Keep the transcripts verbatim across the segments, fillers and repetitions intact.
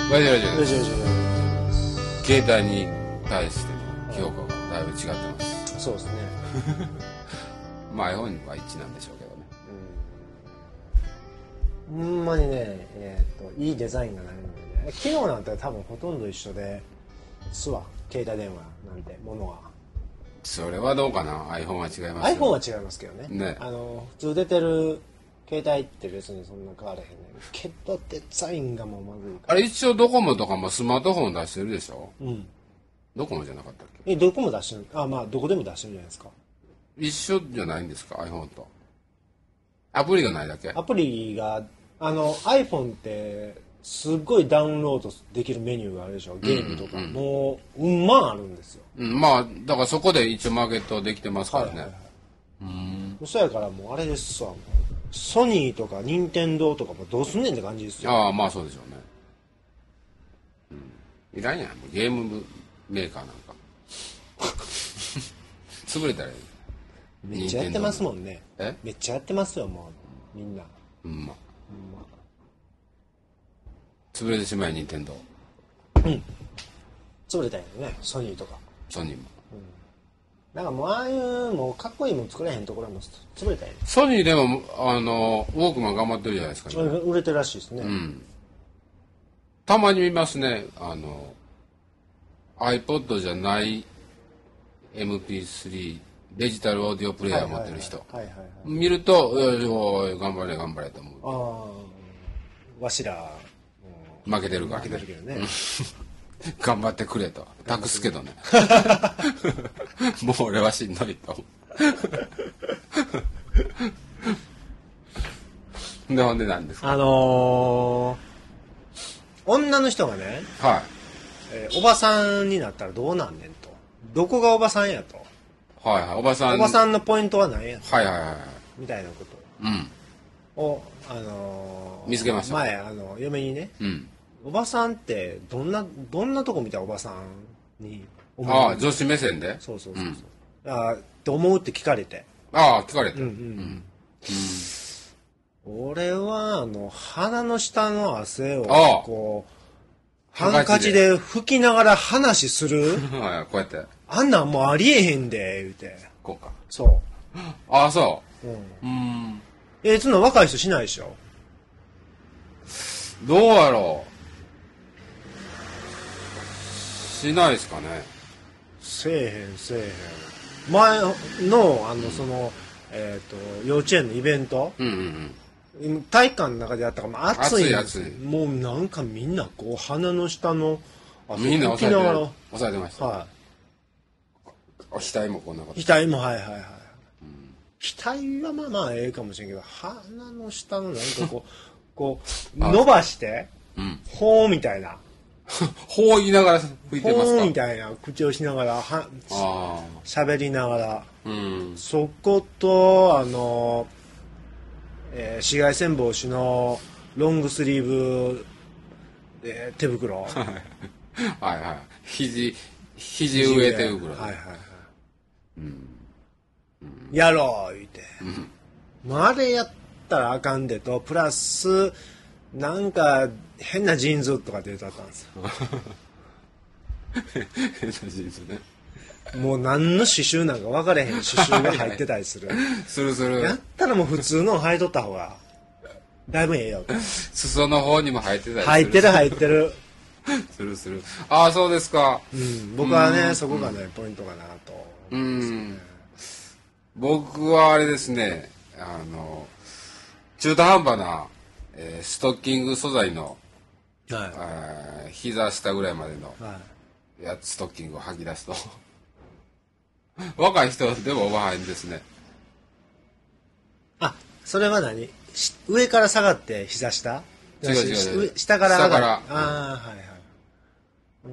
大丈夫大丈夫大丈夫大丈夫。 携帯に対しての評価がだいぶ違ってます。 そうですね。 まあ iPhone は一致なんでしょうけどね。 うん。ほんまにね、えー、といいデザインがないのでね。機能なんて多分ほとんど一緒ですわ。携帯電話なんてものは。 それはどうかな。 iPhone は違いますよ。 iPhone は違いますけどね。 ねあの普通出てる携帯って別にそんな変わらへんねんけど、デザインがもうまずいから。 あれ一応ドコモとかもスマートフォン出してるでしょ。 うん。 ドコモじゃなかったっけ。 え、どこも出してる。あ、まあどこでも出してるじゃないですか。 一緒じゃないんですか iPhone と。アプリがないだけ。 アプリがあの iPhone ってすっごいダウンロードできるメニューがあるでしょ。ゲームとか、 うんうんうん、 もううんまんあるんですよ。 うん、まあだからそこで一応マーケットできてますからね、 はいはいはい、 うんそやからもうあれですわ。もうソニーとか任天堂とかもどうすんねんって感じですよ。 ああまあそうでしょうね、うん、いらんやんゲームメーカーなんか潰れたらいい。 めっちゃやってますもんね。 えめっちゃやってますよもうみんな。 うんまあ、 うんま潰れてしまえ任天堂うん潰れたんやねソニーとか。 ソニーも。 なんかもうああいうもうかっこいいもん作れへんところも潰れたんやね。 ソニーでもあのウォークマン頑張ってるじゃないですか、ね、 売れてるらしいですね。 うん、たまに見ますね。あの iPod じゃない エムピースリー デジタルオーディオプレイヤー持ってる人見るとおい頑張れ頑張れと思う。 ああわしら負けてるからね。 負けてるけどね頑張ってくれと託すけどねもう俺はしんどいとでほんでなんですか。 あのー、女の人がね、 はい、 えー、おばさんになったらどうなんねんと。どこがおばさんやと。 はいはい、おばさんおばさんのポイントは何やと、 はいはいはい、 みたいなことうんを、あのー、 見つけました。 前あの嫁にね、 うん、 おばさんってどんなどんなとこ見たらおばさんに思う。 ああ女子目線で。 そうそうそうそう、うん、ああって思うって聞かれて。 ああ聞かれた。 うんうんうん、うん俺はあの鼻の下の汗をこうハンカチで拭きながら話するはい、こうやってあんなんもうありえへんで言うて。 こうか。 そああそう。 う。うん。 うんえー、そんな若い人しないでしょ。 どうやろう。しないですかね。 せえへんせえへん。前のあのその、えっ、ー、と幼稚園のイベント。 うんうんうん。 体育館の中でやったから、暑いんです。 暑い暑い。 もうなんかみんなこう鼻の下のみんな押さえてる。押さえてました。 はい。 額もこんなこと。 額もはいはいはい。うん、額はまあまあええかもしれんけど、鼻の下のなんかこうこう伸ばして、うん、ほーみたいな。 ほー言いながら吹いてますか。 ほーみたいな口をしながらは喋りながら、うん、そことあの。えー、紫外線防止のロングスリーブ、えー、手袋はいはい肘肘上手袋、はいはいはい、 うんうん、やろう言うて、うん、あれやったらあかんでとプラスなんか変なジーンズとか出てたんですよ変なジーンズね。 もう何の刺繍なんか分かれへん刺繍が入ってたりするするする。 やったらもう普通の履いとった方がだいぶええよと。 裾の方にも入ってたりする。 入ってる入ってるするする。ああそうですか、 うん、僕はねそこがねポイントかなと思いますね。うん僕はあれですね、あの中途半端な、えー、ストッキング素材の、はい、膝下ぐらいまでのやつ、ストッキングを履き出すと若い人でもおばはんですね。 あ、それは何？上から下がって膝下？ 違う違う。 下から上がる。 下から。 ああ、はいはい。 うん。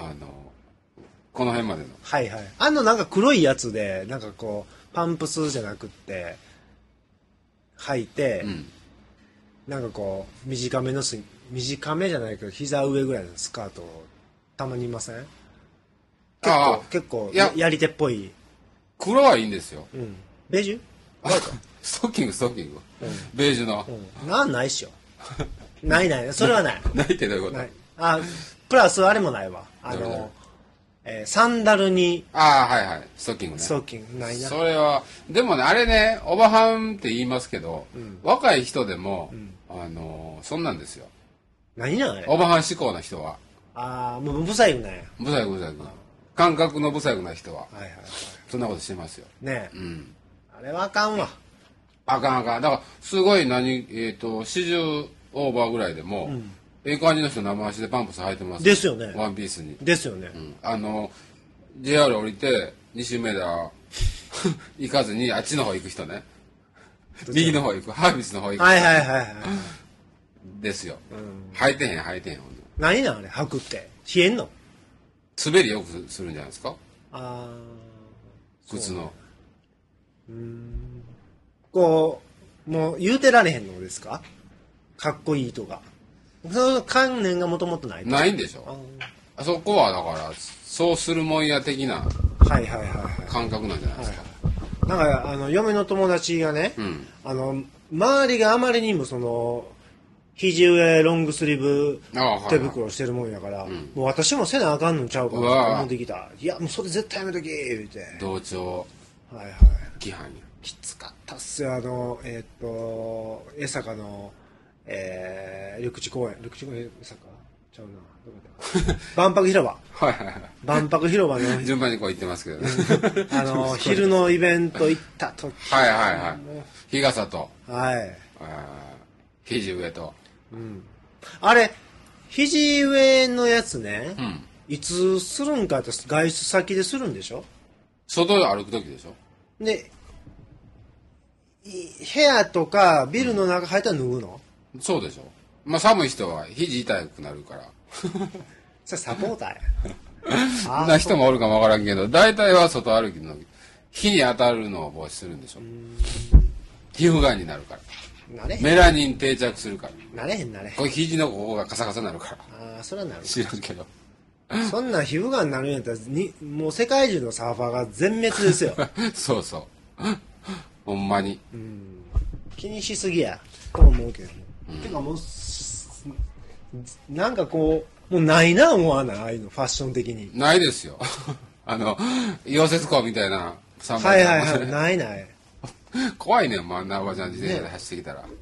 あのこの辺までの。 はいはい。あのなんか黒いやつでなんかこうパンプスじゃなくって履いて、うん、なんかこう短めのス短めじゃないけど膝上ぐらいのスカートたまにいません？結構結構 や, やり手っぽい。 黒はいいんですよ。 うん。ベージュ？ ストッキングストッキング、うん、ベージュの、 うん、なんないっしょ。 ないない、それはない。 ないってどういうこと？ ない。あ、プラスあれもないわ。あの、えー、サンダルに。 ああ、はいはい。ストッキングね。 ストッキング、ないな。 それは、でもね、あれね、おばはんって言いますけど、うん、若い人でも、うん、あの、そんなんですよ。 何なのあれ？ おばはん志向な人は。 ああ、もうブサイクなんや。 ブサイクブサイク。感覚のブサイクな人は。 はいはいはい。 そんなことしてますよ。 ねえ。うん。 あれはあかんわ。 あかんあかん。だから、すごい何、えっ、ー、と、よんじゅうオーバーぐらいでも、うん、ええ感じの人生足でパンプス履いてます。 ですよね。 ワンピースに。 ですよね。 うん、あの、ジェイアール 降りて、西梅田行かずに、あっちの方行く人ね。右の方行く、ハービスの方行く。 はいはいはいはい。 ですよ。うん、履いてへん、履いてへん。 何なんあれ、履くって。冷えんの？ 滑りよくするんじゃないですか？ ああ。 靴の。 うーん。こう、もう言うてられへんのですか？かっこいいとか。その観念がもともとないと。 ないんでしょ？あそこはだから、そうするもんや的なはいはいはいはい。 感覚なんじゃないですか。 はいはい、なんか、あの、嫁の友達がね、うん、あの、周りがあまりにもその、肘上ロングスリーブ手袋してるもんやから、はいはい、もう私もせなあかんのちゃうかなと思ってきた。いや、もうそれ絶対やめとき言うて。 同調。 はいはい。 規範や。 きつかったっすよ、あの、えー、っと、江坂の、えー、緑地公園、緑地公園江坂ちゃうな。どこだ万博広場。 はいはいはい。 万博広場の。 順番にこう言ってますけどね。 あの、昼のイベント行った時。 はいはいはい。日傘と。 はい。 肘上と。 うん、あれ肘上のやつね、うん、いつするんかって外出先でするんでしょ？ 外で歩く時でしょ？で部屋とかビルの中入ったら脱ぐの？ うん、そうでしょ。まあ寒い人は肘痛くなるからそれサポーターやそんな人もおるかもわからんけど、大体は外歩きの日に当たるのを防止するんでしょ。皮膚がんになるから。メラニン定着するから。 なれへんなれへん。 これ肘のここがカサカサになるから。 ああ、それはなる。 知らんけど。 そんな皮膚がんになるんやったらに、もう世界中のサーファーが全滅ですよ。 そうそう。ほんまに。 うん。気にしすぎや。と思うけどね。うん、てかもう、なんかこう、もうないな思わない、ああいうの、ファッション的に。 ないですよ。あの、溶接工みたいな。 はいはいはい、ないない。 怖いねん、まあ、なおばちゃん自転車で走ってきたら。ね、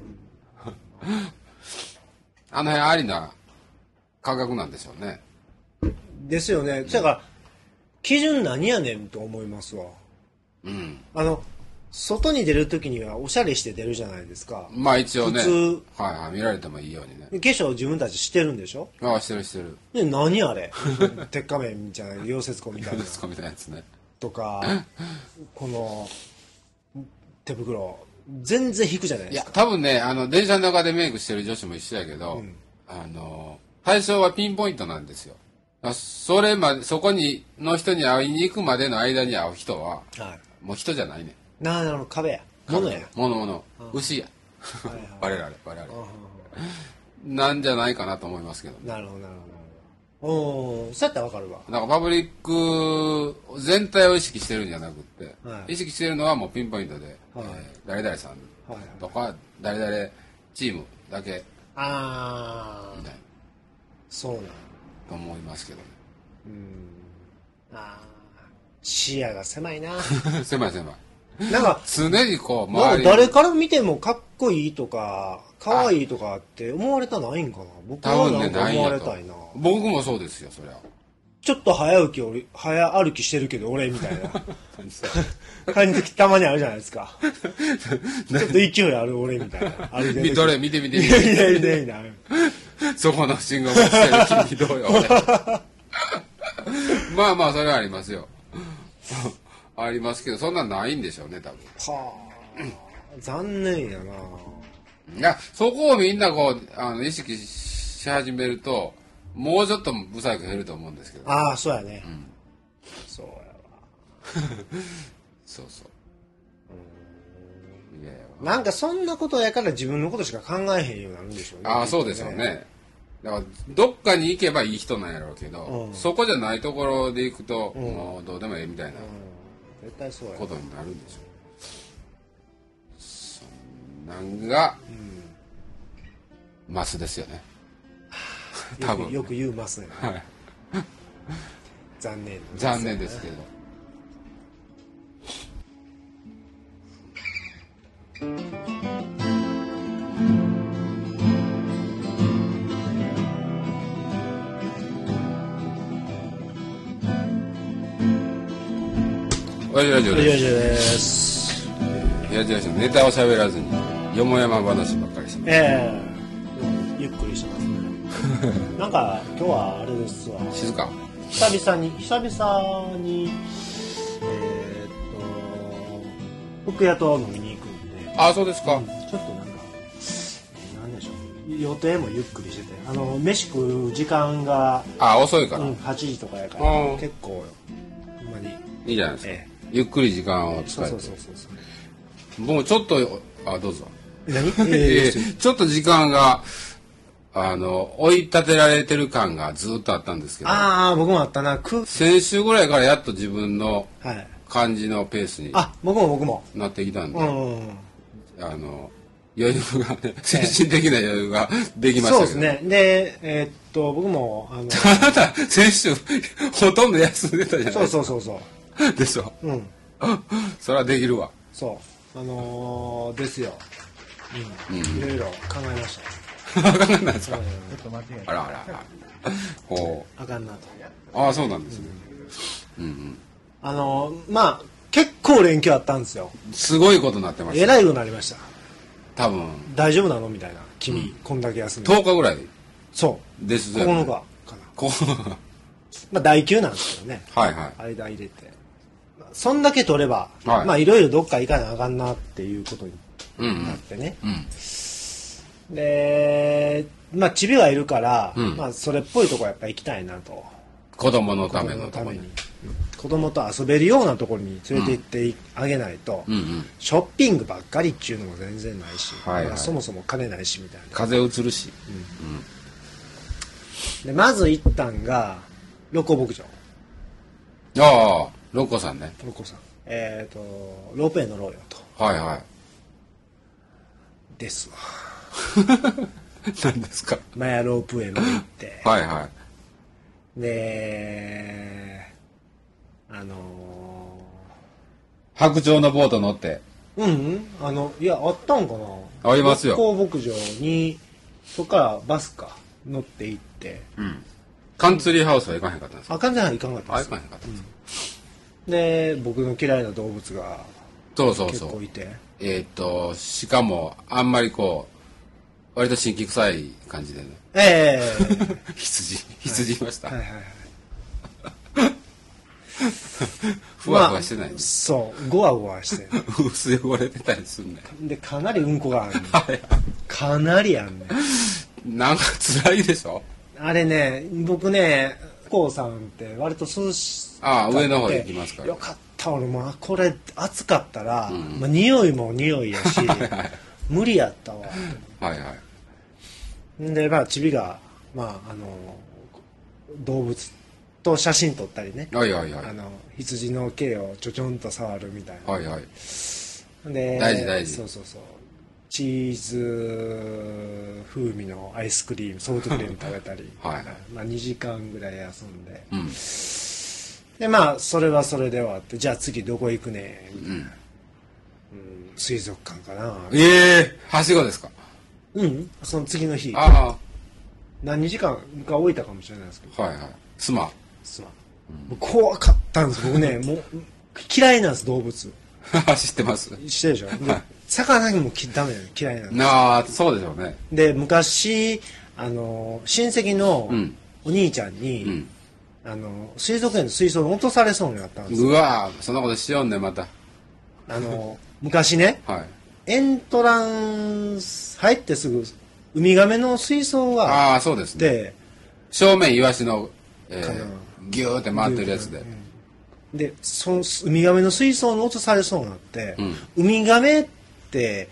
あの辺ありな価格なんでしょうね。 ですよね。だから、基準何やねんと思いますわ。うん。あの、外に出るときにはおしゃれして出るじゃないですか。 まあ一応ね。 普通。はいはい、見られてもいいようにね。 化粧自分たちしてるんでしょ？ ああ、してるしてる。 で、何あれ鉄仮面じゃない、溶接工みたいな。 溶接工みたいなやつね。 とか、この、手袋全然引くじゃないですか。 いや多分ね、あの電車の中でメイクしてる女子も一緒やけど、うん、あの対象はピンポイントなんですよ。それまでそこにの人に会いに行くまでの間に会う人は、はい、もう人じゃないね。 なるほど、壁や。物や。 物物牛や。我々我々なんじゃないかなと思いますけど、ね。 なるほどなるほど。おお、そうやったらわかるわ。 なんかパブリック全体を意識してるんじゃなくて、はい、意識してるのはもうピンポイントで、はい、えー、誰々さんとか、はい、誰々チームだけああみたいな、 そうなんと思いますけどね。 うん、ああ視野が狭いな。 狭い狭い。 なんか常にこう周り誰から見てもかっこいいとか可愛いとかって思われたないんかな。僕はなんか思われたいな。 僕もそうですよ、そりゃ。 ちょっと早歩き俺早歩きしてるけど俺みたいな感じたまにあるじゃないですか。ちょっと勢いある俺みたいな。歩いてる。 どれ見て見て見て見て見て見て。 そこの信号もしてる君どうよ。まあまあそれはありますよ。ありますけど、そんなんないんでしょうね、多分。はあ、残念やな。 いや、そこをみんなこう、あの、意識し始めると、もうちょっとブサイク減ると思うんですけど。 ああ、そうやね。うん、そうやわ。 そうそう。 うん、いやいやなんかそんなことやから自分のことしか考えへんようになるんでしょうね。 ああ、そうでしょうね。だから、どっかに行けばいい人なんやろうけど、うん、そこじゃないところで行くと、うん、もうどうでもええみたいな。うん絶対そうやことになるんでしょう。そんなんが、 マスですよね。 多分よく言うマスね。 はい。 残念、 残念ですけど。親父ラジオです。 親父です。 親父ラジオネタを喋らずによもやま話ばっかりします。 ええー、ゆっくりしてますね。なんか今日はあれですわ。 静か。 久々に久々にえー、っと福屋と飲みに行くんで。 あ、そうですか。 うん、ちょっとなんかなんでしょう。予定もゆっくりしてて、あの飯食う時間があ遅いから、 うん、はちじとかやから結構ほんまにいいじゃないですか。 ええ、 ゆっくり時間を使えて。 そうそうそうそう。 もうちょっとあどうぞ。 何？ えー、ちょっと時間があの追い立てられてる感がずっとあったんですけど。 ああ僕もあったな。く先週ぐらいからやっと自分のはい感じのペースにあ僕も僕もなってきたんで、 うんあの余裕がね精神的な余裕ができましたけど。 そうですね。でえー、っと僕もあのあなた先週ほとんど休んでたじゃないですか。 そうそうそうそうでしょ。 うん。 それはできるわ。 そうあのー、ですよ。うん。いろいろ考えました。 あかんないですか。 ちょっと間違えた。 あらあらあら。ほあかんなと。 う。ああそうなんですね。うんうん。 あのー、まあ結構連休あったんですよ。 すごいことになってました。 えらいことになりました。 多分。 大丈夫なのみたいな。君、うん、こんだけ休んで。 とおかぐらい。 そうですよ、ね。ここのかかな。 ここのか。 まあ大休なんですけどね。 はいはい。 間入れて。そんだけ取れば、はい、まあいろいろどっか行かなあかんなっていうことになってね。うんうん、で、まあチビがいるから、うん、まあそれっぽいとこやっぱ行きたいなと。 子供のためのために。子供と遊べるようなところに連れて行ってあげないと、うんうんうん、ショッピングばっかりっていうのも全然ないし、はいはい、そもそも金ないしみたいな。 風邪うつるし。 うんうん、でまず行ったんがロコ牧場。 ああ。ロコさんね。 ロコさん。えっ、ー、と、ロープウェイ乗ろうよと。 はいはい。 ですわ。 何ですか。 マヤロープウェイまで行って。 はいはい。 で、あのー、 白鳥のボート乗って。 うん、うん、あの、いや、あったんかな。 ありますよ。 六甲牧場に、そこからバスか、乗って行って。 うん。カンツリーハウスは行かへんかったんですか。 あ、カンツリーハウス行かんかったです。あ、行かへんかったんですか。うんで僕の嫌いな動物が結構いて、そうそうそうえー、っとしかもあんまりこう割と神気臭い感じでねええー、 羊羊いました、はいはいはいはい、ふわふわしてない、ね、まあ、 そうゴワゴワして薄汚れてたりするねでかなりうんこがあるねかなりあんねなんか辛いでしょあれね僕ねこうさんって割と涼しああ上の方行きますから、 ね、よかった俺もこれ暑かったら、うんまあ、匂いも匂いやし無理やったわはいはいでまあチビがまああの動物と写真撮ったりねはいはいはいあの羊の毛をちょちょんと触るみたいなはいはいで大事大事そうそうそうチーズ風味のアイスクリームソフトクリーム食べたり、はいまあ、にじかんぐらい遊んで、うん、でまあそれはそれで終わってじゃあ次どこ行くねみたいな、うんうん、水族館かなええー、はしごですかうんその次の日あ何時間か置いたかもしれないですけどはいはいスマスマ、うん、怖かったんです僕ねもう嫌いなんです動物知ってます知ってるでしょ、はい魚にもダメだよ嫌いなんですああそうでしょうねで昔あの親戚のお兄ちゃんに、うん、あの水族園の水槽に落とされそうになったんですようわそんなことしよんねまたあの昔ね、はい、エントランス入ってすぐウミガメの水槽がああそうですねで正面イワシの、えー、ギューって回ってるやつで、 うん、でそのウミガメの水槽に落とされそうになって、うん、ウミガメって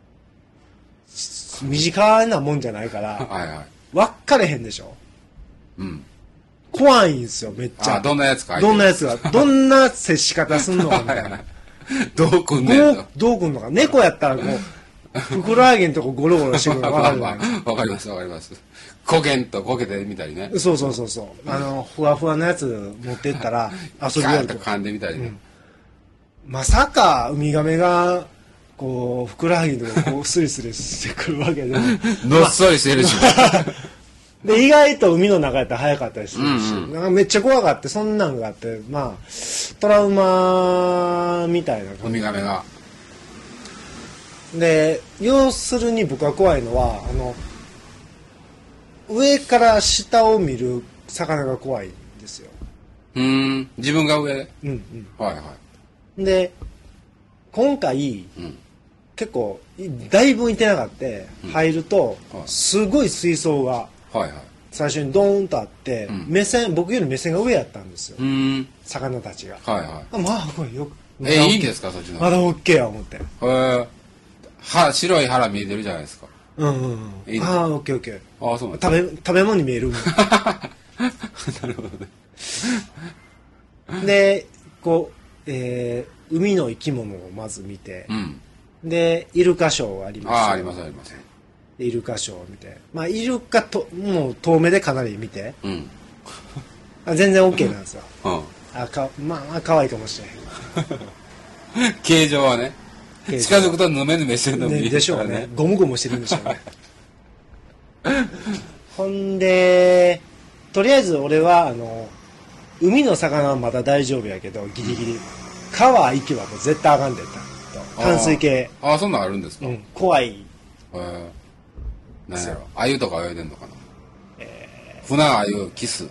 短なもんじゃないからはい、はい、分かれへんでしょ、うん、怖いんですよめっちゃあどんなやつかどんなやつがどんな接し方すんのかみたいなどうくんねんとどうくんのか猫やったらこうふくらはぎのとこゴロゴロしてくるの分かるじゃないですか。 わかりますわかります。こけんとこけてみたりね。 そうそうそうそう。あの、ふわふわのやつ持ってったら遊びよるとか。 噛んでみたりね。 うん、まさかウミガメが、こう、ふくらはぎのとここうスリスリしてくるわけで。 のっそりしてるし。 で、意外と海の中やったら早かったりするし、 うんうん、 なんかめっちゃ怖がって、そんなんがあって、まあ、トラウマみたいな感じ。 ウミガメが。 で、要するに僕が怖いのは、あの、上から下を見る魚が怖いんですよ。 うん、自分が上。 うんうん。 はいはい。 で、今回、うん、結構、だいぶいてなかった、入ると、うん、すごい水槽が、はいはい、最初にドーンとあって、うん、目線、僕より目線が上やったんですよ。うん、魚たちが。はいはい。まあ、これよく。 え、いいんですか、そっちの。 まだ OK や思って。へえ。は、白い腹見えてるじゃないですか。 うんうんうん。いいああ、オッケーオッケー。 ああ、そうなん食べ、食べ物に見える。 なるほどね。で、こう、えー、海の生き物をまず見て、うん、で、イルカショーあります。 ああ、ありますあります。 イルカショーを見て。まあ、イルカと、もう遠目でかなり見て。うん、全然 OK なんですよ。うん、あかまあ、まあ、可愛いかもしれへん。形状はね。近づくとヌメヌメしてるの見える、ね、 でしょうね。ゴムゴムしてるんでしょうね。ほんで、とりあえず俺は、あの、海の魚はまだ大丈夫やけど、ギリギリ。川行けばもう絶対あかんで、淡水系。 ああ、そんなんあるんですか、うん、 怖い。へえ。何やろ。鮎とか泳いでんのかな、えー、船鮎、キス。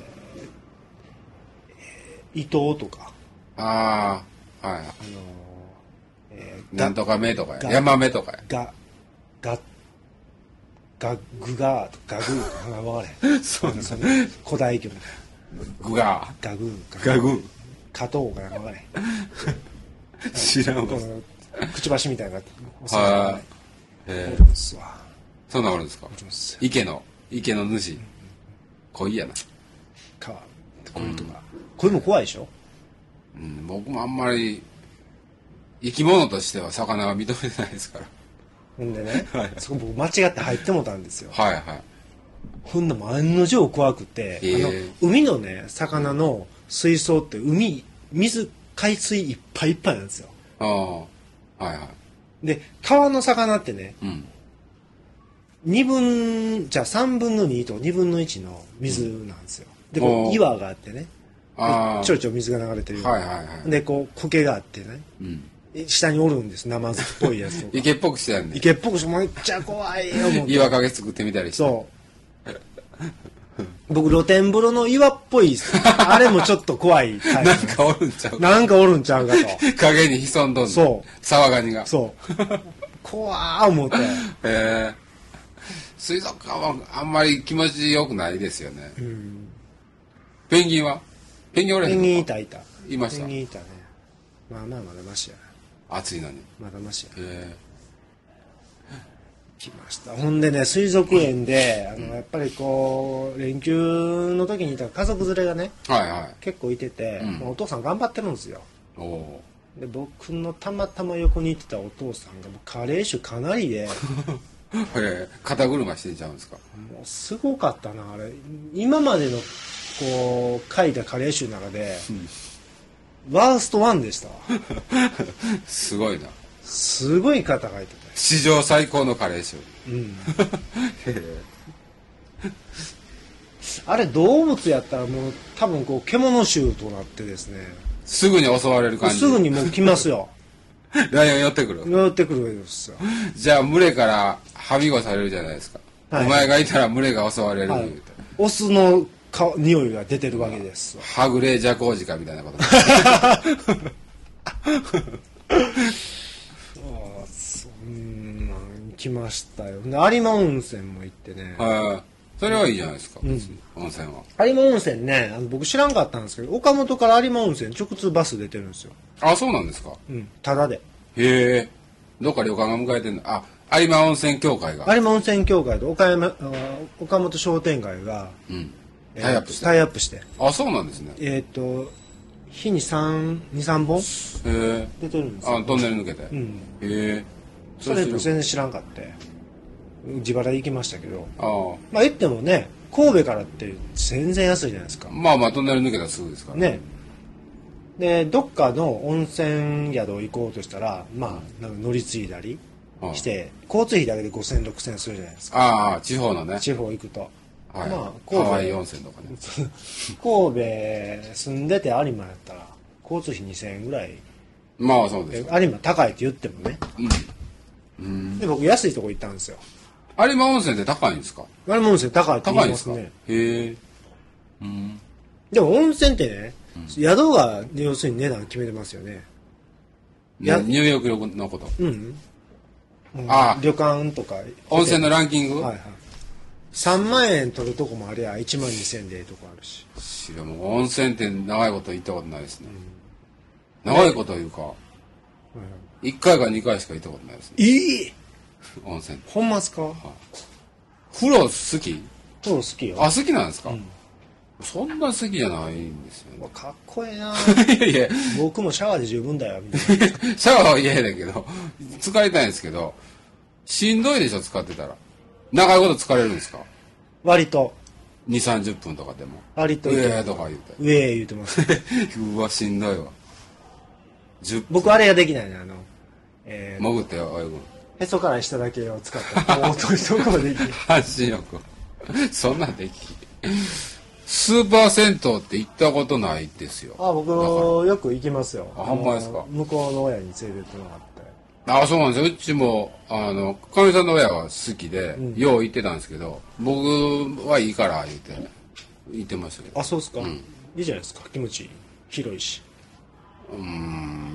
えー、伊藤とか。 ああ、はい。あのーえー、なんとか目とかや。山目とかや。 が、が、が、ぐが、がぐーかわからへん。そうですね。古代魚みたいな。ぐが。 がぐー。がぐー。 加藤かなんかわからへん。 知らんわ。 くちばしみたいな。 はい。ええ。 そんなんあるんですか。池の、池の主。鯉やな。 川、鯉とか。鯉も怖いでしょ。 うん、僕もあんまり、生き物としては魚は認めてないですから。 ほんでね、はい、そこ僕間違って入ってもたんですよ。 はいはい。 ほんでも案の定怖くて、あの海のね魚の水槽って海水海水いっぱいいっぱいなんですよ。ああ、はいはい。で川の魚ってね、うん、にぶんじゃあさんぶんのにとにぶんのいちの水なんですよ。でこう岩があってね、ちょいちょい水が流れてるような、はいはいはい、でこう苔があってね、うん、下におるんです、ナマズっぽいやつとか。 池っぽくしてやんね。 池っぽくしてめっちゃ怖いよ、 思って。岩陰作ってみたりして。 そう。僕、露天風呂の岩っぽい、あれもちょっと怖いタイプ。 なんかおるんちゃうか。 なんかおるんちゃうかと。 影に潜んどんの。 そう。 沢ガニが。 そう。怖ー思って。へえ。水族館はあんまり気持ちよくないですよね。うん。ペンギンはペンギンおれへんのか。 ペンギンいたいた。 いました。 ペンギンいたね。まあまあまだマシや。 暑いのに。 まだましや。へえ。来ました。ほんでね、水族園で、あの、やっぱりこう、連休の時にいた家族連れがね、はいはい、結構いてて、うん、お父さん頑張ってるんですよ。おで、僕のたまたま横にいてたお父さんが、カレー臭かなりで、 え肩車してんちゃうんですか。 もうすごかったな、あれ。今までの、こう、書いたカレー臭の中で、うん、ワーストワンでした。 すごいな。 すごい方がいてて。 史上最高のカレー臭。うん。 あれ動物やったらもう多分こう獣臭となってですね。 すぐに襲われる感じ。 すぐにもう来ますよ。 ライオン寄ってくる。 寄ってくるわけですよ。 じゃあ群れからはみごされるじゃないですか。はい、お前がいたら群れが襲われる、はい、 オスのか匂いが出てるわけです。 はぐれじゃこうじかみたいなこと。 うん来ましたよ。有馬温泉も行ってね。 はい。それはいいじゃないですか。うん、温泉は。 有馬温泉ね、あの僕知らんかったんですけど、岡本から有馬温泉直通バス出てるんですよ。 あ、そうなんですか。 うん、ただで。 へえ。どっか旅館が迎えてんの。あ、有馬温泉協会が。 有馬温泉協会と岡山岡本商店街が、うん、 えー、タイアップして。 タイアップして。 あ、そうなんですね。 えっ、ー、と日にさん、に、さんぼん出てるんですよ。 あ、トンネル抜けて。うん。へえ。 それと全然知らんかって自腹で行きましたけど、 あまあ言ってもね神戸からって全然安いじゃないですか。 まあまあトンネル抜けたらすぐですからね。でどっかの温泉宿行こうとしたらまあなんか乗り継いだりして、交通費だけでごせんろくせんするじゃないですか。 ああ地方のね地方行くと、 はい、 まあ神戸ハワイ温泉とかね神戸住んでて有馬やったら交通費にせんえんぐらい。 まあそうです有馬高いって言ってもね、 うん、うん、 で僕安いとこ行ったんですよ。 有馬温泉って高いんですか？ 有馬温泉高いって言います高いんね。 ですか？へえ、うん、 でも温泉ってね、うん、宿が要するに値段決めてますよね。 や入浴料のこと。 うん、うん、 ああ旅館とか温泉のランキング、 はいはい、さんまんえん取るとこもありゃいちまんにせんでええとこあるし。 しかも温泉って長いこと行ったことないですね、うん、長いこというか、ね、いっかいかにかいしか行ったことないですね。 いい温泉ほんまっすか？はい、 風呂好き？ 風呂好きよ。 あ、好きなんですか？うん、そんな好きじゃないんですよね。 かっこええないやいや僕もシャワーで十分だよみたいなシャワーは嫌だけど使いたいんですけどしんどいでしょ使ってたら。長いこと疲れるんですか？ 割とにじゅうさんじゅっぷんとかでも割と上とか言うて上言うてますうわしんどいわ。 僕あれができないね。あの、 えー、潜って泳ぐ。 へそから下だけを使ったもうというところできる半身浴そんなんできスーパー銭湯って行ったことないですよ。 あ、僕よく行きますよ。 あ、ほんまですか？ 向こうの親に連れてってもらって。 あ、そうなんですよ。うちもあのかみさんの親は好きで、うん、よう行ってたんですけど僕はいいから言って行ってましたけど。 あ、そうですか、うん、いいじゃないですか。気持ちいい、広いし。 うん、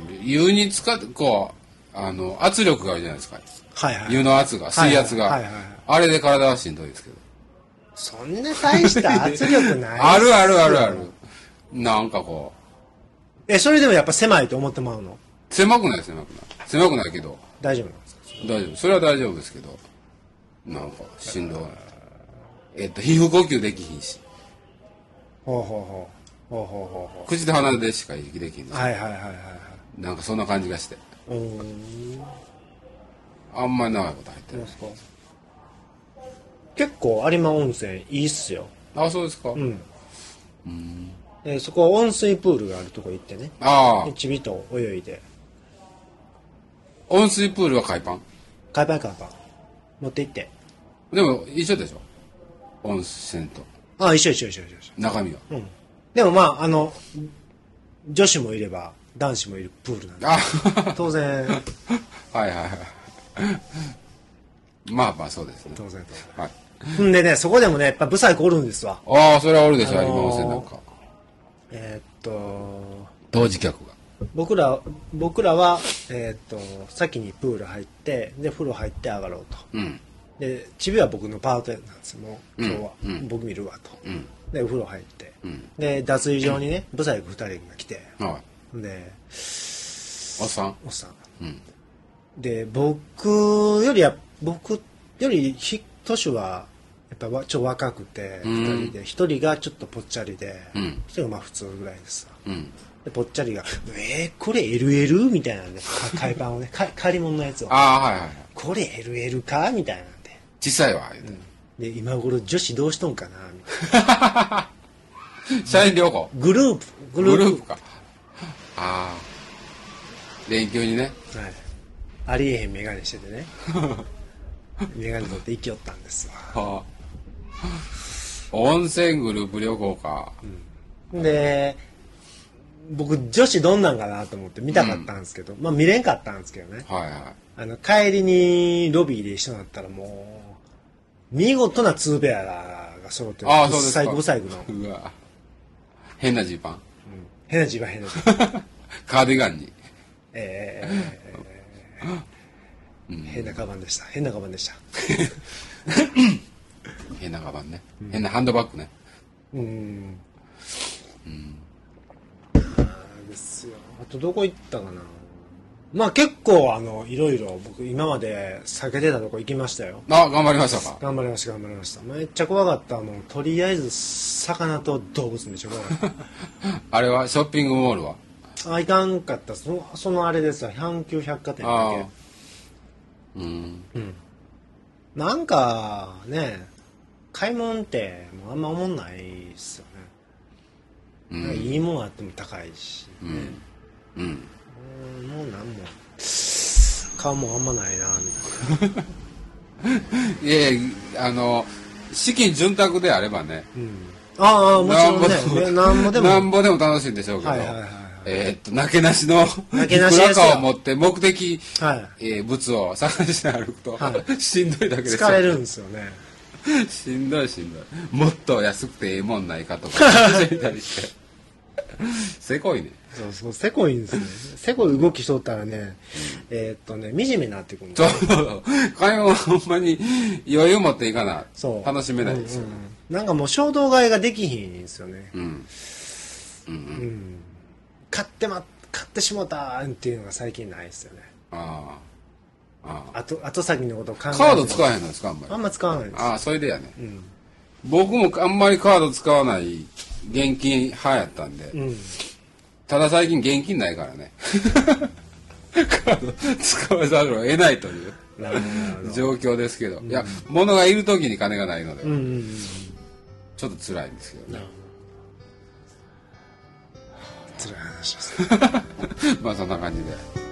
湯に使ってこうあの圧力があるじゃないですか、 はいはい、 湯の圧が水圧が、 はいはいはいはい、 あれで体はしんどいですけど。 そんな大した圧力ないあるあるあるある。なんかこうえそれでもやっぱ狭いと思ってまうの？ 狭くない狭くない狭くないけど大丈夫なんですか？ 大丈夫、それは大丈夫ですけどなんかしんどい。えっと皮膚呼吸できひんし。 ほうほうほうほうほうほうほう口と鼻でしか息できんです。 はいはいはいはいはい。 なんかそんな感じがして。 うん。 あんまり長いこと入ってない。 結構有馬温泉いいっすよ。 あ、そうですか。 うん。うん。でそこは温水プールがあるとこ行ってね。 ああ。 ちびと泳いで。 温水プールは海パン？ 海パン海パン。持って行って。 でも一緒でしょ。温泉と。 ああ、一緒一緒一緒一緒。 中身は。 うん。でもまああの女子もいれば男子もいるプールなんで。あ当然。 はいはいはい。まあまあそうですね。 当然と。 はい。 んでね、そこでもね、やっぱブサイクおるんですわ。 ああ、それはおるでしょ、有馬温泉なんか。 えー、っと、 同時客が。 僕ら、僕らは、えー、っと、先にプール入って、で、風呂入って上がろうと。 うん。 で、チビは僕のパートなんですよ、もう、今日は。 うん、 僕見るわと。 うん。 で、お風呂入って。 うん、 で、脱衣場にね、ブサイク二人が来て。 はい。 で、 おっさんおっさん。 うん。 で、僕よりや、僕より、年は、やっぱちょっと若くてふたりでひとりがちょっとぽっちゃりでひとりがまあ普通ぐらいですわ、 うん、 でぽっちゃりが「えー、これ エルエル?」みたいなんで海パンをね借り物のやつを「 あ、はいはいはい、 これ エルエル か?」みたいなんで小さいわ言うて、 うん、で今頃女子どうしとんかなみたいな社員旅行グループグループグループかああ連休にね、 はい、ありえへん眼鏡しててね眼鏡取って行きよったんですわ、はあ、 温泉グループ旅行か、 うん、で僕女子どんなんかなと思って見たかったんですけど、うん、まあ見れんかったんですけどね、 はいはい、 あの帰りにロビーで一緒になったらもう見事なツーベアが揃ってる。 ああそうですか。 ブサイクのうわ変なジーパン、うん、 変なジーパン変なジーパンカーディガンにえー、えーうん、変なカバンでした変なカバンでした変なカバンね、うん、変なハンドバッグねうん、うん、あですよ。あとどこ行ったかな。まあ結構あのいろいろ僕今まで避けてたとこ行きましたよ。 あ、頑張りましたか。 頑張りました頑張りました。めっちゃ怖かった。もうとりあえず魚と動物めっちゃ怖かったあれはショッピングモールはあ、行かんかった。その、そのあれですわ、阪急百貨店だけ。 うん、 うん、なんかね買い物ってもうあんま思んないっすよね、うん、いいもんあっても高いしね、うん、うん、もうなんも買うもんあんまないなみたいないやいやあの資金潤沢であればね、 うん、ああもちろんねなんぼでもなんぼでも楽しいんでしょうけど、はいはいはいはい、えー、っとなけなしのいくらかを持って目的、はいえー、物を探して歩くと、はい、しんどいだけですよ、 疲れるんですよねしんどいしんどいもっと安くてええもんないかとか聞いたりしてせこいねそうそうせこいんですねせこい動きしとったらね、うん、えー、っとね惨めになってくるんですそうそう買い物はほんまに余裕持っていかな楽しめないですよ、ねうんうん、なんかもう衝動買いができひんですよね、うんうんうんうん、買ってま買ってしもたっていうのが最近ないですよねあああと後先のことを考えてカード使わへんのですかあんまりあんま使わないですああそれでやね、うん、僕もあんまりカード使わない現金派やったんで、うん、ただ最近現金ないからねカード使わざるを得ないという状況ですけど、うん、いや物がいる時に金がないので、うんうんうん、ちょっと辛いんですけどね辛い話ですねまあそんな感じで